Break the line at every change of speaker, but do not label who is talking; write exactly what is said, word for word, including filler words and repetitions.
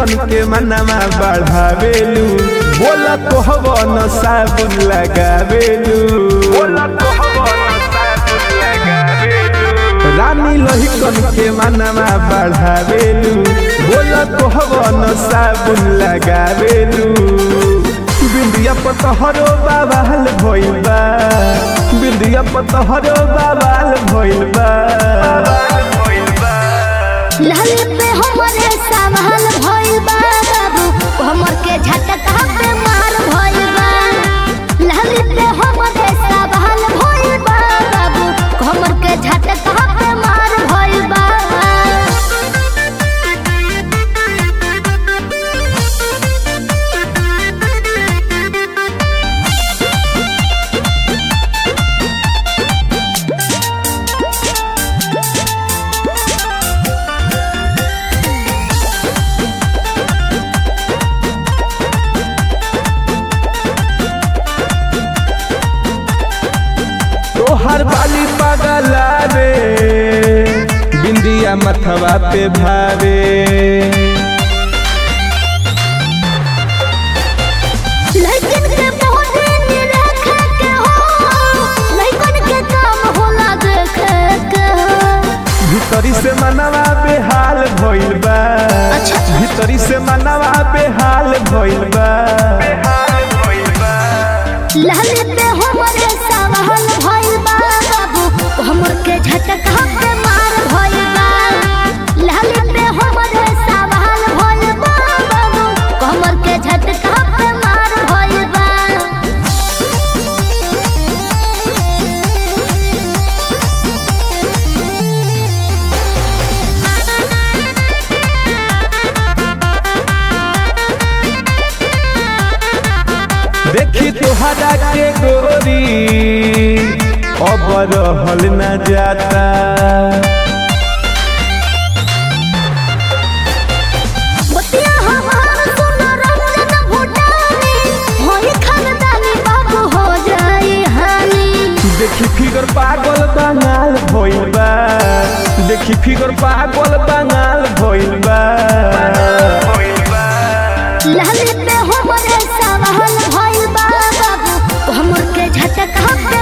लहिकन के मनवा बढ़ावेलू बोला तो हवन साबुन लगावेलू रानी लहिकन के मनवा बढ़ावेलू बोला तो हवन साबुन लगावेलू बिंदिया पतहरो बाबाल भइल बा बिंदिया पतहरो बाबाल भइल बा
लाली पे हमरे सवाल भइल बा बाबू हमर के झटका पे मार भइल बा लाली पे हमरे सवाल भइल बा बाबू हमर के झटका पे मार भइल बा
तोहर बाली पगला रे बिंदिया मथवा पे भावे
लइकन के बहुत निरखे के हो लइकन के काम होला देखे के
भीतरी से मनवा बेहाल भइल बा
अच्छा
भीतरी से मनवा बेहाल भइल बा
लाली पे हमरे सवाल भइल बा बाबू हमर के झटका पे मार भइल बा लाली पे हमरे सवाल भइल बा बाबू हमर के झटका पे मार भइल बा
देखी तोहरा के गोरी अब रहल न जाता
बतिया हमार सुनो रंजन भूटानी होई खानदानी बाबू हो जाई हानि
देखी फिगर पागल बंगाल भइल बा देखी फिगर पागल बंगाल भइल बा
लाली पे हमरे सवाल भइल बा बाबू हमर के झटका पे